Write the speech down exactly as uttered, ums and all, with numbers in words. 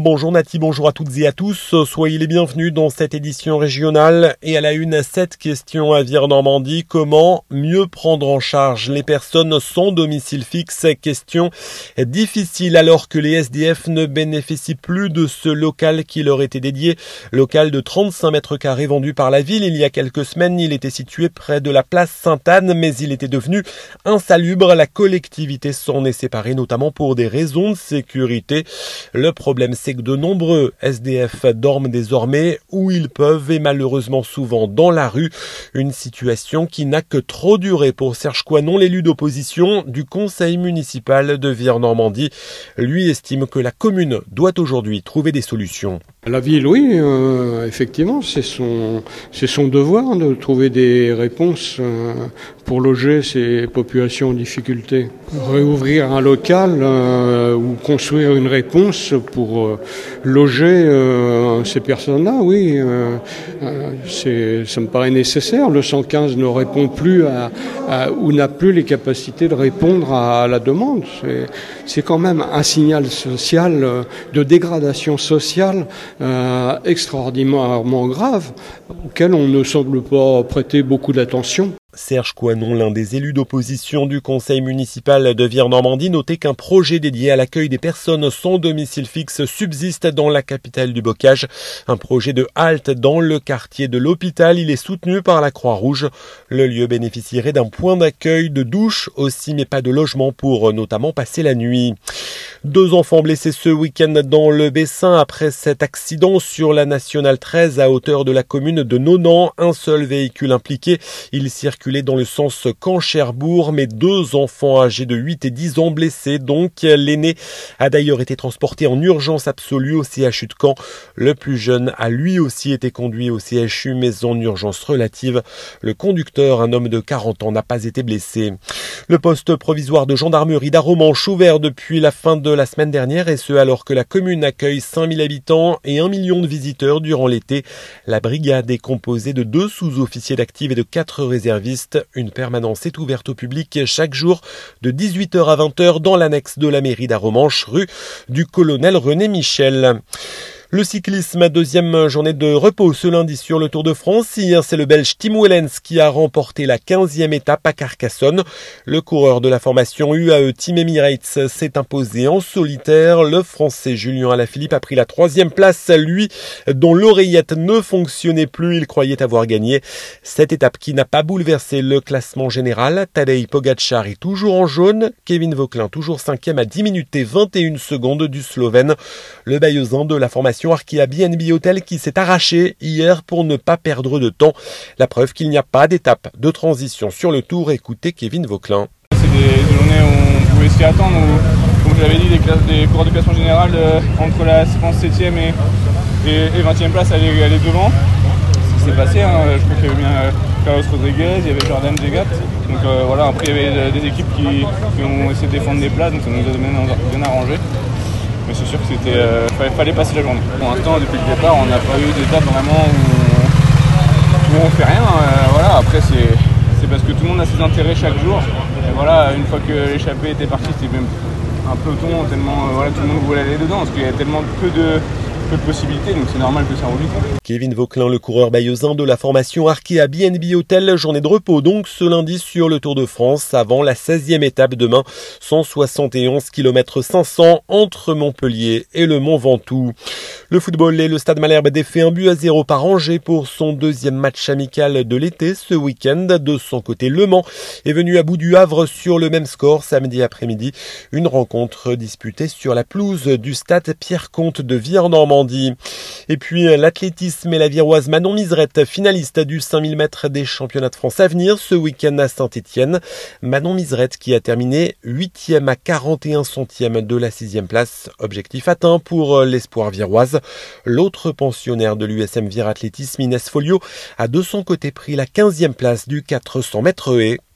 Bonjour Nati, bonjour à toutes et à tous. Soyez les bienvenus dans cette édition régionale. Et à la une, cette question à Vire-Normandie. Comment mieux prendre en charge les personnes sans domicile fixe? Question difficile alors que les S D F ne bénéficient plus de ce local qui leur était dédié. Local de trente-cinq mètres carrés vendu par la ville il y a quelques semaines. Il était situé près de la place Sainte-Anne, mais il était devenu insalubre. La collectivité s'en est séparée, notamment pour des raisons de sécurité. Le problème, c'est que de nombreux S D F dorment désormais où ils peuvent et malheureusement souvent dans la rue. Une situation qui n'a que trop duré pour Serge Coinon, l'élu d'opposition du conseil municipal de Vire-Normandie. Lui estime que la commune doit aujourd'hui trouver des solutions. La ville, oui, euh, effectivement, c'est son, c'est son devoir de trouver des réponses euh, pour loger ces populations en difficulté. Réouvrir un local euh, ou construire une réponse pour euh, loger euh, ces personnes-là, oui, euh, euh, c'est, ça me paraît nécessaire. Le cent quinze ne répond plus à, à, ou n'a plus les capacités de répondre à, à la demande. C'est, c'est quand même un signal social euh, de dégradation sociale Euh, extraordinairement grave, auquel on ne semble pas prêter beaucoup d'attention. Serge Coinon, l'un des élus d'opposition du conseil municipal de Vire-Normandie, notait qu'un projet dédié à l'accueil des personnes sans domicile fixe subsiste dans la capitale du bocage. Un projet de halte dans le quartier de l'hôpital. Il est soutenu par la Croix-Rouge. Le lieu bénéficierait d'un point d'accueil, de douche aussi, mais pas de logement pour notamment passer la nuit. Deux enfants blessés ce week-end dans le Bessin après cet accident sur la nationale treize à hauteur de la commune de Nonant. Un seul véhicule impliqué. Il circulait dans le sens Caen-Cherbourg, mais deux enfants âgés de huit et dix ans blessés. Donc, l'aîné a d'ailleurs été transporté en urgence absolue au C H U de Caen. Le plus jeune a lui aussi été conduit au C H U, mais en urgence relative. Le conducteur, un homme de quarante ans, n'a pas été blessé. Le poste provisoire de gendarmerie d'Arromanches ouvert depuis la fin de la semaine dernière, et ce alors que la commune accueille cinq mille habitants et un million de visiteurs durant l'été. La brigade est composée de deux sous-officiers d'active et de quatre réservistes. Une permanence est ouverte au public chaque jour de dix-huit heures à vingt heures dans l'annexe de la mairie d'Arromanches, rue du colonel René Michel. Le cyclisme, deuxième journée de repos ce lundi sur le Tour de France. Hier, c'est le Belge Tim Wellens qui a remporté la quinzième étape à Carcassonne. Le coureur de la formation U A E Team Emirates s'est imposé en solitaire. Le Français Julien Alaphilippe a pris la troisième place, lui dont l'oreillette ne fonctionnait plus. Il croyait avoir gagné cette étape qui n'a pas bouleversé le classement général. Tadej Pogačar est toujours en jaune. Kevin Vauquelin toujours cinquième à dix minutes et vingt et une secondes du Slovène. Le Bayeuxin de la formation Arkea B and B Hotel qui s'est arraché hier pour ne pas perdre de temps. La preuve qu'il n'y a pas d'étape de transition sur le Tour. Écoutez Kevin Vauquelin. C'est des, des journées où on pouvait s'y attendre, où, comme je l'avais dit, des, classes, des coureurs de classement général euh, entre la je pense, septième et, et, et vingtième place allaient, allaient devant. Ce qui s'est passé, hein, je crois qu'il y avait bien euh, Carlos Rodriguez, il y avait Jordan Zegat. Donc euh, voilà, après il y avait des équipes qui, qui ont essayé de défendre des places, donc ça nous a bien, bien arrangé. Mais c'est sûr que c'était, euh, fallait, fallait passer la journée. Pour l'instant, depuis le départ, on n'a pas eu d'étape vraiment où on, où on fait rien. Euh, voilà, après c'est, c'est parce que tout le monde a ses intérêts chaque jour. Et voilà, une fois que l'échappée était partie, c'était même un peloton tellement euh, voilà, tout le monde voulait aller dedans parce qu'il y avait tellement peu de peu de possibilités, donc c'est normal que ça roule vite. Kevin Vauquelin, le coureur bayeuxin de la formation Arkea B and B Hotel, journée de repos donc ce lundi sur le Tour de France avant la seizième étape demain, cent soixante et onze kilomètres cinq cents entre Montpellier et le Mont Ventoux. Le football et le Stade Malherbe défait un but à zéro par Angers pour son deuxième match amical de l'été ce week-end. De son côté, Le Mans est venu à bout du Havre sur le même score samedi après-midi. Une rencontre disputée sur la pelouse du stade Pierre-Comte de Vire-Normandie. Et puis l'athlétisme et la Viroise Manon Miserette, finaliste du cinq mille mètres des championnats de France à venir ce week-end à Saint-Étienne. Manon Miserette qui a terminé huitième à quarante et un centièmes de la sixième place. Objectif atteint pour l'espoir viroise. L'autre pensionnaire de l'U S M Vire Athlétisme, Inès Folio, a de son côté pris la quinzième place du quatre cents mètres haies.